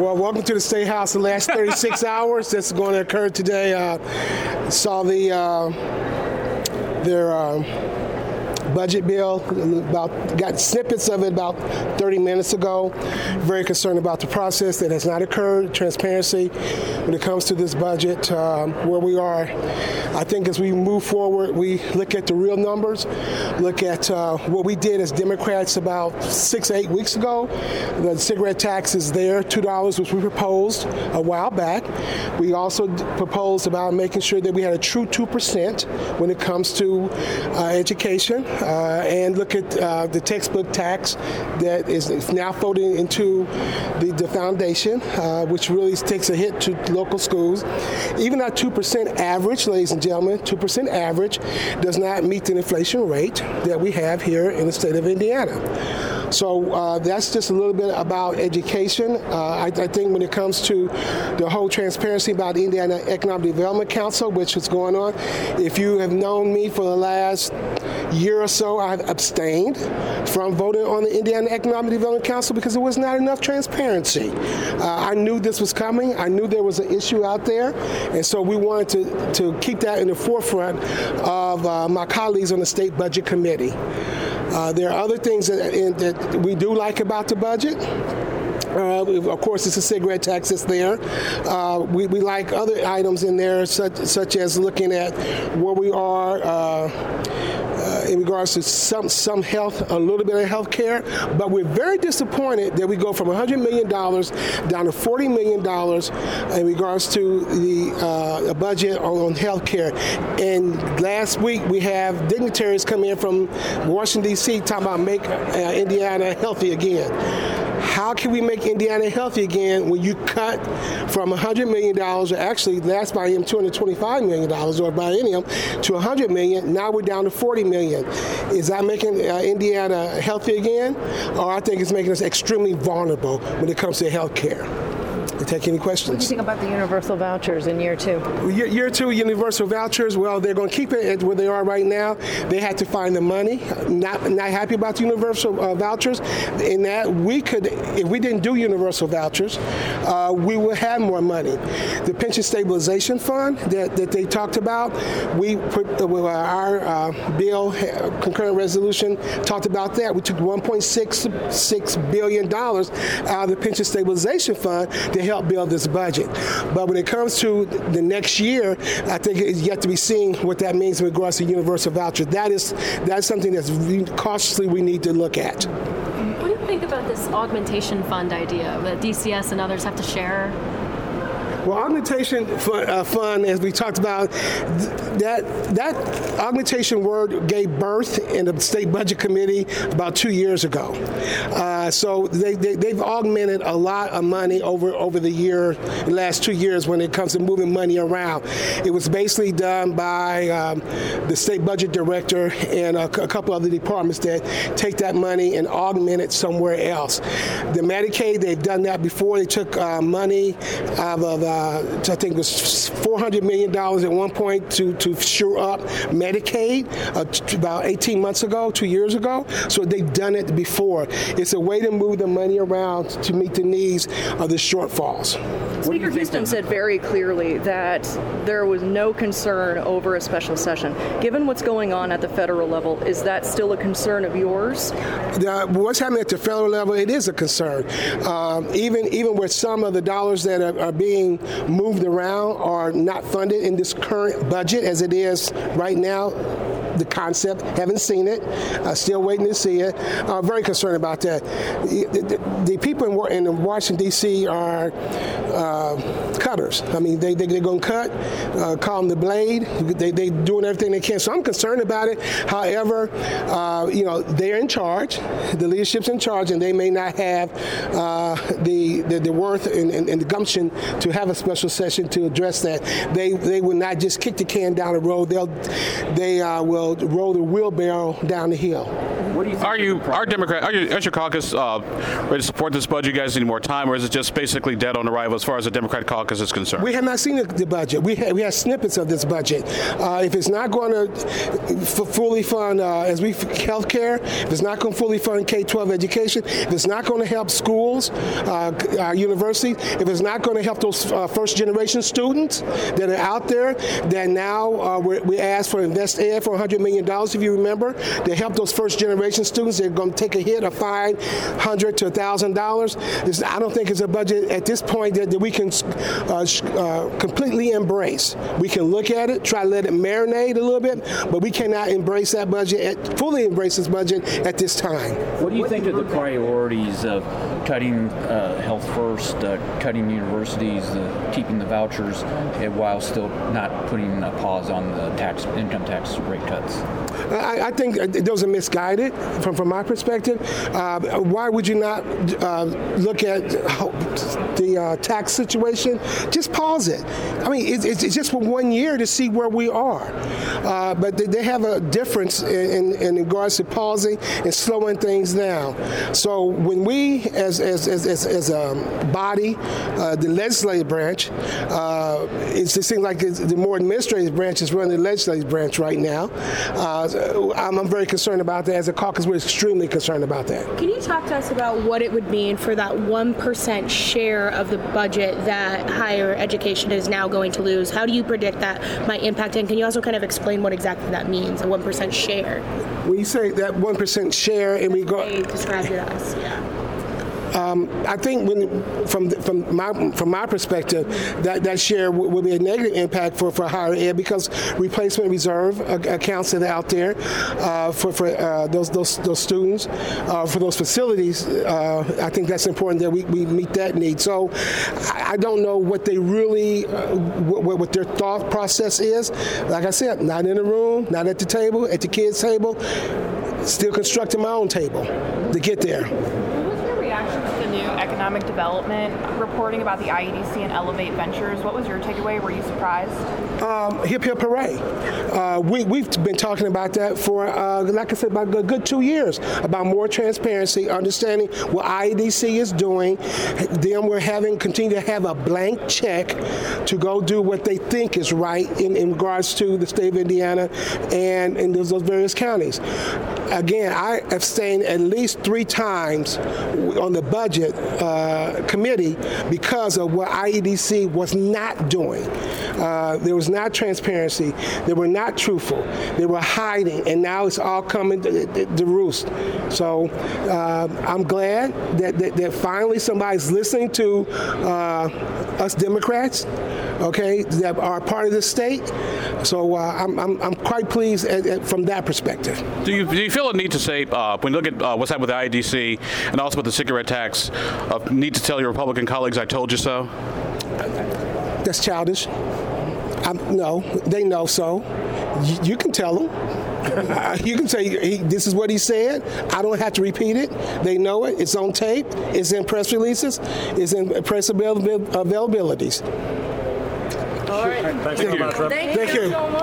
Well, welcome to the State House. The last 36 hours that's going to occur today. Saw their budget bill, got snippets of it about 30 minutes ago. Very concerned about the process that has not occurred, transparency when it comes to this budget, where we are. I think as we move forward, we look at the real numbers, look at what we did as Democrats about 6 or 8 weeks ago. The cigarette tax is there, $2, which we proposed a while back. We also proposed about making sure that we had a true 2% when it comes to education. And look at the textbook tax that is now folding into the foundation, which really takes a hit to local schools. Even our 2% average, ladies and gentlemen, 2% average does not meet the inflation rate that we have here in the state of Indiana. So that's just a little bit about education. I think when it comes to the whole transparency about the Indiana Economic Development Council, which is going on, if you have known me for the last year or so, I've abstained from voting on the Indiana Economic Development Council because there was not enough transparency. I knew this was coming. I knew there was an issue out there, and so we wanted to keep that in the forefront of my colleagues on the State Budget Committee. There are other things that we do like about the budget. Of course, it's a cigarette tax that's there. We like other items in there, such as looking at where we are in regards to some health, a little bit of health care. But we're very disappointed that we go from $100 million down to $40 million in regards to the budget on health care. And last week, we have dignitaries come in from Washington, D.C. talking about make Indiana healthy again. How can we make Indiana healthy again when you cut from $100 million, or actually last biennium $225 million or biennium, to $100 million? Now we're down to $40 million. Is that making Indiana healthy again? Or I think it's making us extremely vulnerable when it comes to health care. Take any questions. What do you think about the universal vouchers in year two? Year two universal vouchers, well, they're going to keep it where they are right now. They had to find the money. Not happy about the universal vouchers. In that we could, if we didn't do universal vouchers, we would have more money. The pension stabilization fund that they talked about, we put our bill, concurrent resolution, talked about that. We took $1.66 billion out of the pension stabilization fund to help build this budget. But when it comes to the next year, I think it's yet to be seen what that means in regards to universal voucher. That's something that's cautiously we need to look at. What do you think about this augmentation fund idea that DCS and others have to share? Well, augmentation fund, as we talked about, that augmentation word gave birth in the State Budget Committee about 2 years ago. So they've augmented a lot of money over the last 2 years when it comes to moving money around. It was basically done by the State Budget Director and a couple other departments that take that money and augment it somewhere else. The Medicaid, they've done that before. They took money out of I think it was $400 million at one point to shore up Medicaid about 18 months ago, 2 years ago. So they've done it before. It's a way to move the money around to meet the needs of the shortfalls. Speaker Houston said very clearly that there was no concern over a special session. Given what's going on at the federal level, is that still a concern of yours? What's happening at the federal level, it is a concern. Even with some of the dollars that are being moved around are not funded in this current budget as it is right now. The concept, haven't seen it, still waiting to see it. Very concerned about that. The people in Washington, D.C. are cutters. I mean, they're going to cut, call them the blade. They're doing everything they can. So I'm concerned about it. However, they're in charge. The leadership's in charge, and they may not have the worth and the gumption to have a special session to address that. They will not just kick the can down the road. They will roll the wheelbarrow down the hill. What do you think? Is your caucus ready to support this budget? You guys need more time, or is it just basically dead on arrival as far as the Democratic caucus is concerned? We have not seen the budget. We have snippets of this budget. If it's not going to fully fund health care, if it's not going to fully fund K-12 education, if it's not going to help schools, our universities, if it's not going to help those first-generation students that are out there, that now we asked for Invest Ed for $100 million, if you remember, to help those first-generation students. They're going to take a hit of $500 to $1,000. I don't think it's a budget at this point that we can completely embrace. We can look at it, try to let it marinate a little bit, but we cannot embrace that budget, fully embrace this budget at this time. What do you think of the priorities of cutting health first, cutting universities, keeping the vouchers, while still not putting a pause on the income tax rate cuts? I think those are misguided from my perspective. Why would you not look at the tax situation? Just pause it. I mean, it's just for 1 year to see where we are. But they have a difference in regards to pausing and slowing things down. So when we, as a body, the legislative branch, it seems like the more administrative branch is running the legislative branch right now. I'm very concerned about that. As a caucus, we're extremely concerned about that. Can you talk to us about what it would mean for that 1% share of the budget that higher education is now going to lose? How do you predict that might impact it? And can you also kind of explain what exactly that means, a 1% share? When you say that 1% share, and we go, they described it as, yeah. I think from my perspective, that share will be a negative impact for higher ed, because replacement reserve accounts that are out there for those students, for those facilities. I think that's important that we meet that need. So I don't know what they really, what their thought process is. Like I said, not in the room, not at the table, at the kids' table, still constructing my own table to get there. The new economic development reporting about the IEDC and Elevate Ventures. What was your takeaway? Were you surprised? Hip hip hooray. We've been talking about that for, like I said, about a good 2 years, about more transparency, understanding what IEDC is doing. Then we're continue to have a blank check to go do what they think is right in regards to the state of Indiana and in those various counties. Again, I abstained at least 3 times on the budget committee because of what IEDC was not doing. There was not transparency. They were not truthful. They were hiding, and now it's all coming to roost. So I'm glad that finally somebody's listening to us Democrats, okay, that are part of the state. So I'm quite pleased from that perspective. Do you feel a need to say, when you look at what's happened with the IEDC and also with the cigarette tax, need to tell your Republican colleagues, I told you so? That's childish. No, they know so. You can tell them. You can say, this is what he said. I don't have to repeat it. They know it. It's on tape. It's in press releases. It's in press availabilities. All right. Thank you. Thank you.